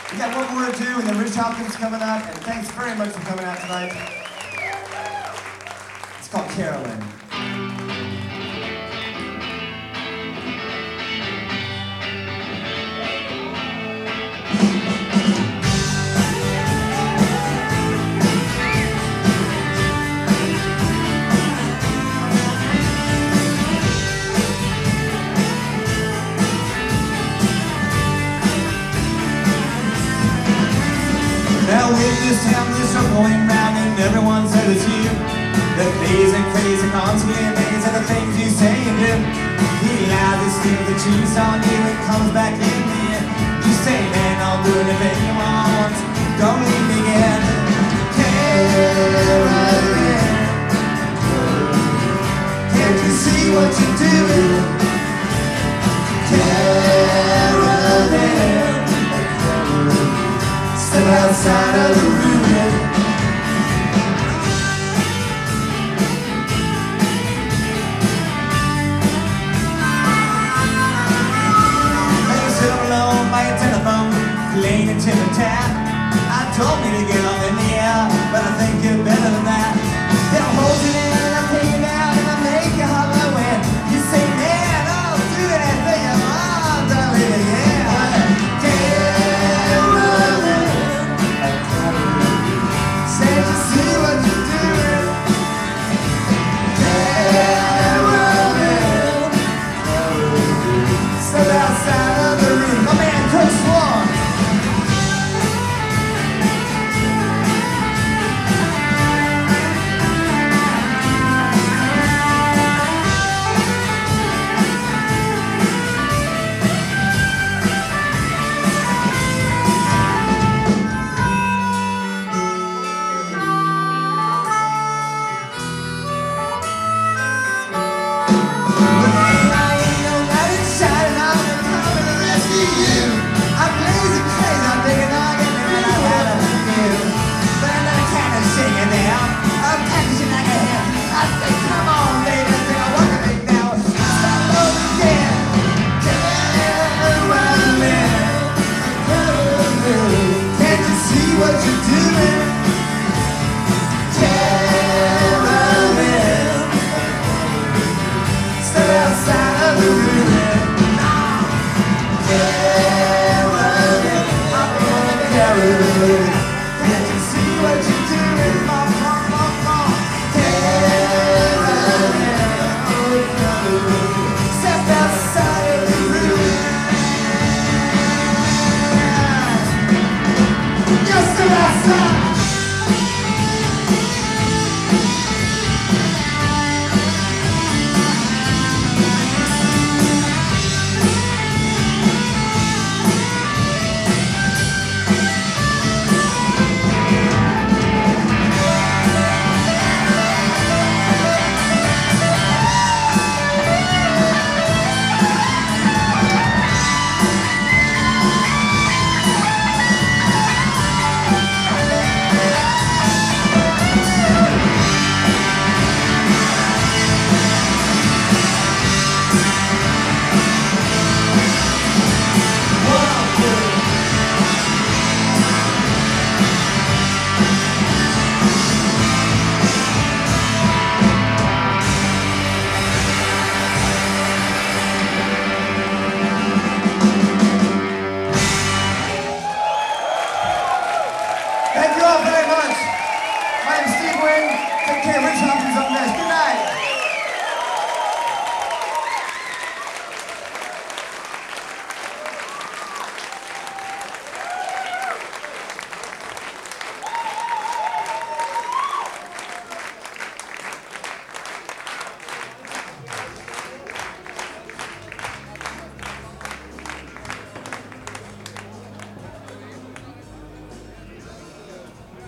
We got one more to do, and then Rich Hopkins coming up, and thanks very much for coming out tonight. It's called Carolyn. Now in this town there's some going round and everyone said it's you. The days and crazy constantly amazed at the things you say and do. He lies and steals the juice on you and comes back in the end. You say, man, I'll do anything you want. Don't leave me again. Carolyn, can't you see what you're doing? Carolyn, step outside of the room. Maybe sit alone by your telephone, playing a tip and tap. I told me to get on in the air, but I think you're better than that. Then I'll hold you in and I'll take you down and I'll make you holler when you say, man, I'll do anything you want, darling, yeah. Can't you see what you're doing? Carolyn, step outside of the room. My man Cook Swan. What you doing? Carolyn, step outside of the room. Carolyn, I'm gonna Carolyn.